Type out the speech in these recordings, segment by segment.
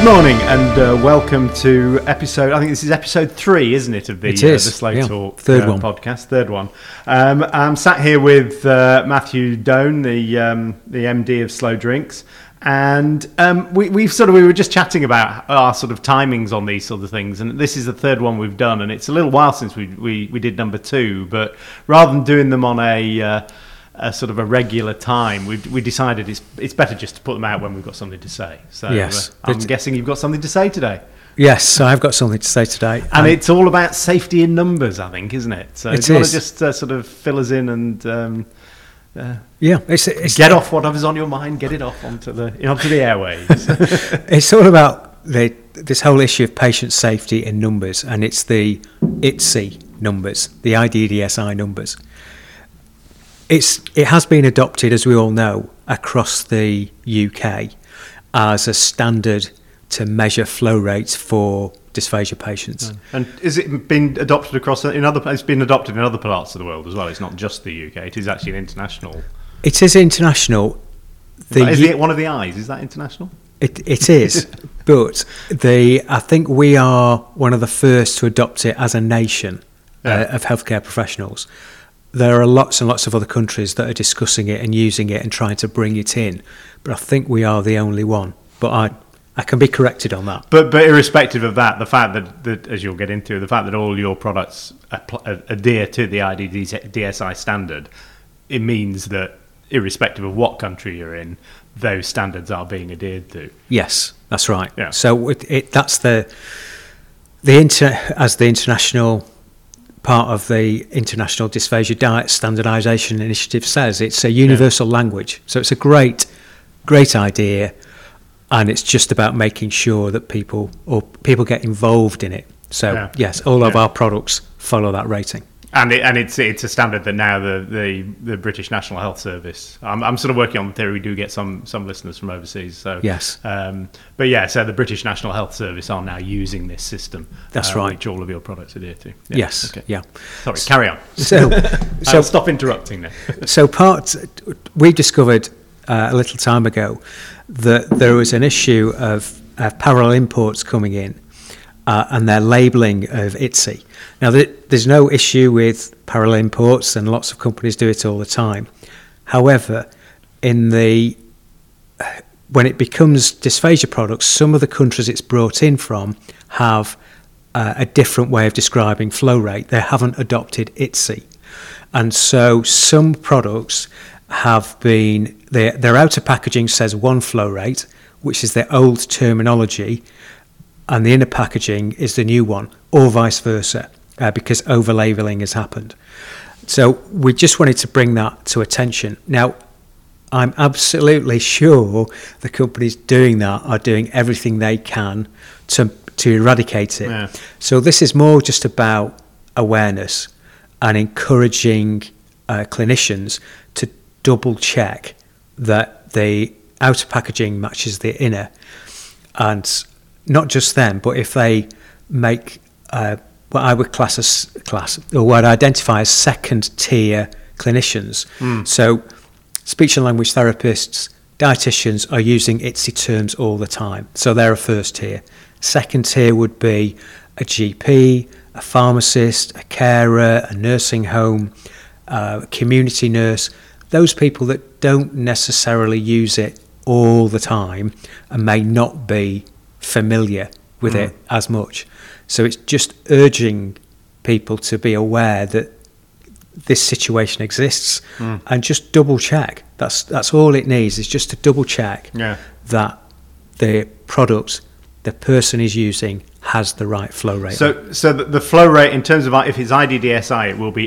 Good morning and welcome to I think this is episode 3, isn't it, of the Slow Talk Third one. podcast. Third one. I'm sat here with Matthew Doan, the MD of Slow Drinks, and we were just chatting about our sort of timings on these sort of things, and this is the third one we've done, and it's a little while since we did number 2, but rather than doing them on a sort of a regular time, we decided it's better just to put them out when we've got something to say. So yes, I'm guessing you've got something to say today. Yes, I've got something to say today. And it's all about safety in numbers, I think, isn't it? So do you want to just sort of fill us in and it's get off whatever's on your mind, get it off onto the airwaves. It's all about this whole issue of patient safety in numbers, and it's the IDDSI numbers, the IDDSI numbers. It has been adopted, as we all know, across the UK as a standard to measure flow rates for dysphagia patients. And has it been adopted it's been adopted in other parts of the world as well? It's not just the UK, it is actually an international. It is international. Is it one of the I's? Is that international? It is, but I think we are one of the first to adopt it as a nation of healthcare professionals. There are lots and lots of other countries that are discussing it and using it and trying to bring it in, but I think we are the only one. But I can be corrected on that. But irrespective of that, the fact that as you'll get into, the fact that all your products adhere to the IDDSI standard, it means that irrespective of what country you're in, those standards are being adhered to. Yes, that's right. Yeah. So that's as the international part of the International Dysphagia Diet Standardisation Initiative says, it's a universal language. So it's a great idea, and it's just about making sure that people get involved in it. So yes, all of our products follow that rating. And it's a standard that now the British National Health Service. I'm sort of working on the theory we do get some listeners from overseas. So yes, but yeah, so the British National Health Service are now using this system. That's right. Which all of your products adhere to. Yeah. Yes. Okay. Yeah. Sorry. Carry on. So I'll stop interrupting now. So we discovered a little time ago that there was an issue of parallel imports coming in. And their labelling of IDDSI. Now, there's no issue with parallel imports, and lots of companies do it all the time. However, when it becomes dysphagia products, some of the countries it's brought in from have a different way of describing flow rate. They haven't adopted IDDSI. And so some products have been, their outer packaging says one flow rate, which is their old terminology, and the inner packaging is the new one, or vice versa, because over-labelling has happened. So we just wanted to bring that to attention. Now, I'm absolutely sure the companies doing that are doing everything they can to eradicate it. Yeah. So this is more just about awareness and encouraging clinicians to double-check that the outer packaging matches the inner, and not just them, but if they make what I would what I identify as second-tier clinicians. So speech and language therapists, dietitians are using IDDSI terms all the time. So they're a first tier. Second tier would be a GP, a pharmacist, a carer, a nursing home, a community nurse. Those people that don't necessarily use it all the time and may not be familiar with it as much. So it's just urging people to be aware that this situation exists and just double check. That's all it needs, is just to double check that the product the person is using has the right flow rate. So the flow rate, in terms of if it's IDDSI, it will be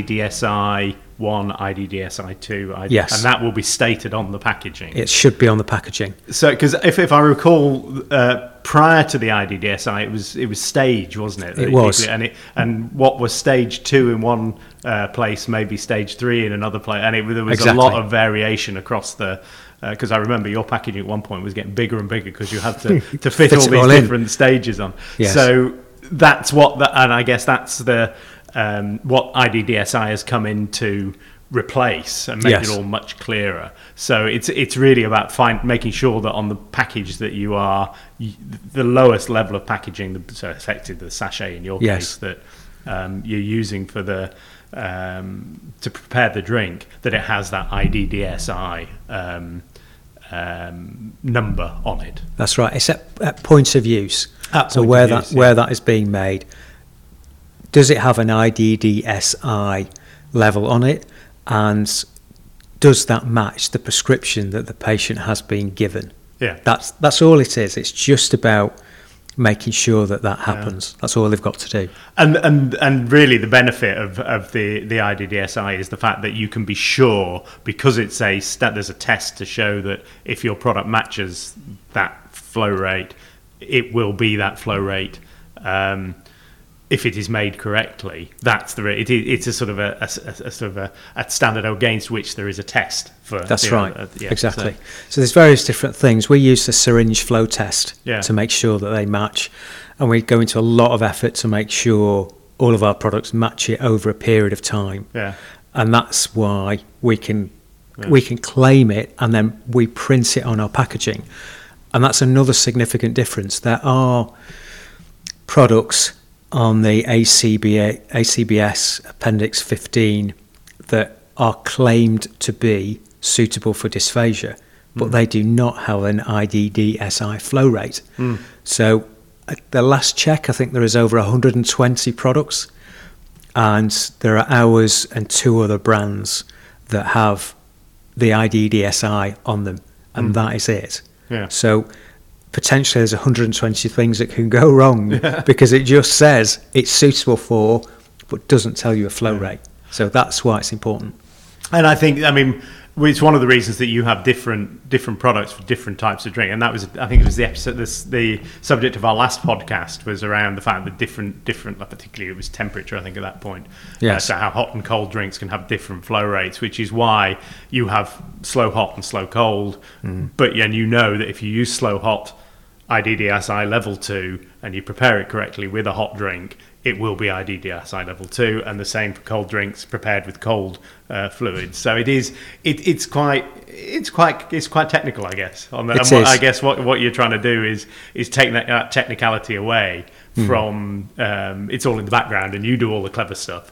IDDSI 1, IDDSI 2, yes, and that will be stated on the packaging. It should be on the packaging. So, because if I recall, prior to the IDDSI, it was stage, wasn't it? It was, and what was stage 2 in one place may be stage 3 in another place, and there was exactly a lot of variation across the. Because I remember your packaging at one point was getting bigger and bigger because you had to fit all these different stages on. Yes. So that's and I guess that's the what IDDSI has come in to replace and make it all much clearer. So it's really about making sure that on the package that you are the lowest level of packaging, so effectively the sachet in your case that you're using for the to prepare the drink, that it has that IDDSI number on it. That's right. It's at point of use. Where that is being made, does it have an IDDSI level on it, and does that match the prescription that the patient has been given? Yeah, that's all it is. It's just about making sure that happens. That's all they've got to do. And really the benefit of the IDDSI is the fact that you can be sure, because it's there's a test to show that if your product matches that flow rate, it will be that flow rate. If it is made correctly, it's a sort of a standard against which there is a test for. That's right. Exactly. So there's various different things. We use the syringe flow test to make sure that they match, and we go into a lot of effort to make sure all of our products match it over a period of time. Yeah. And that's why we can claim it, and then we print it on our packaging, and that's another significant difference. There are products on the ACBS Appendix 15 that are claimed to be suitable for dysphagia, but they do not have an IDDSI flow rate. So at the last check, I think there is over 120 products, and there are ours and 2 other brands that have the IDDSI on them, and that is it. Yeah. So potentially there's 120 things that can go wrong because it just says it's suitable for, but doesn't tell you a flow rate. So that's why it's important. And I think, it's one of the reasons that you have different products for different types of drink. And that was, I think it was the episode, the subject of our last podcast was around the fact that different, particularly it was temperature, I think, at that point. Yes. So how hot and cold drinks can have different flow rates, which is why you have slow hot and slow cold. But you know that if you use slow hot IDDSI level 2 and you prepare it correctly with a hot drink, it will be IDDSI level 2, and the same for cold drinks prepared with cold fluids. So it's quite technical, I guess. I guess what you're trying to do is take that technicality away from it's all in the background, and you do all the clever stuff.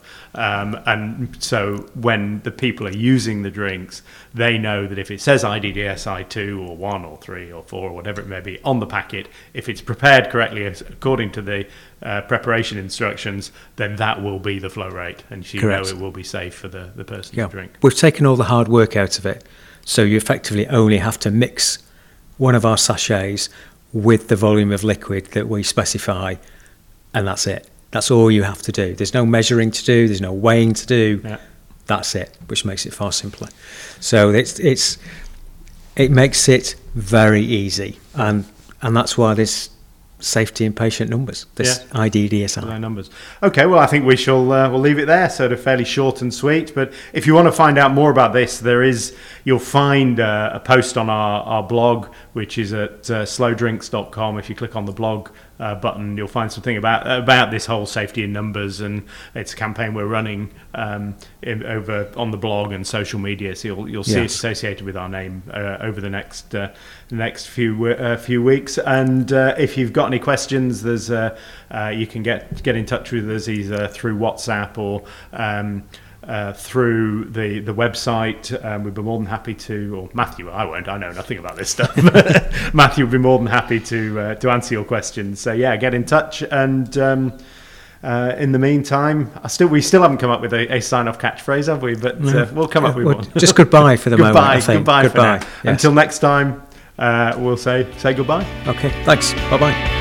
And so when the people are using the drinks, they know that if it says IDDSI 2 or 1 or 3 or 4 or whatever it may be on the packet, if it's prepared correctly according to the preparation instructions, then that will be the flow rate, and you know it will be safe for the person to drink. We've taken all the hard work out of it, so you effectively only have to mix one of our sachets with the volume of liquid that we specify, and that's it. That's all you have to do. There's no measuring to do, there's no weighing to do. That's it, which makes it far simpler. So it makes it very easy, and that's why there's safety in patient numbers, this IDDSI numbers. Okay, well, I think we shall we'll leave it there. So they're fairly short and sweet, but if you want to find out more about this, you'll find a post on our blog, which is at slowdrinks.com. If you click on the blog button, you'll find something about this whole safety in numbers, and it's a campaign we're running over on the blog and social media. So you'll see it associated with our name over the next few weeks. And if you've got any questions, there's you can get in touch with us either through WhatsApp or through the website. We'd be more than happy to, or Matthew, I won't, I know nothing about this stuff. Matthew would be more than happy to answer your questions. So get in touch, and in the meantime, we still haven't come up with a sign-off catchphrase, have we? But we'll come up with one. Just goodbye for the moment, I think. Goodbye for now. Yes. Until next time, we'll say goodbye. Okay, thanks. Bye-bye.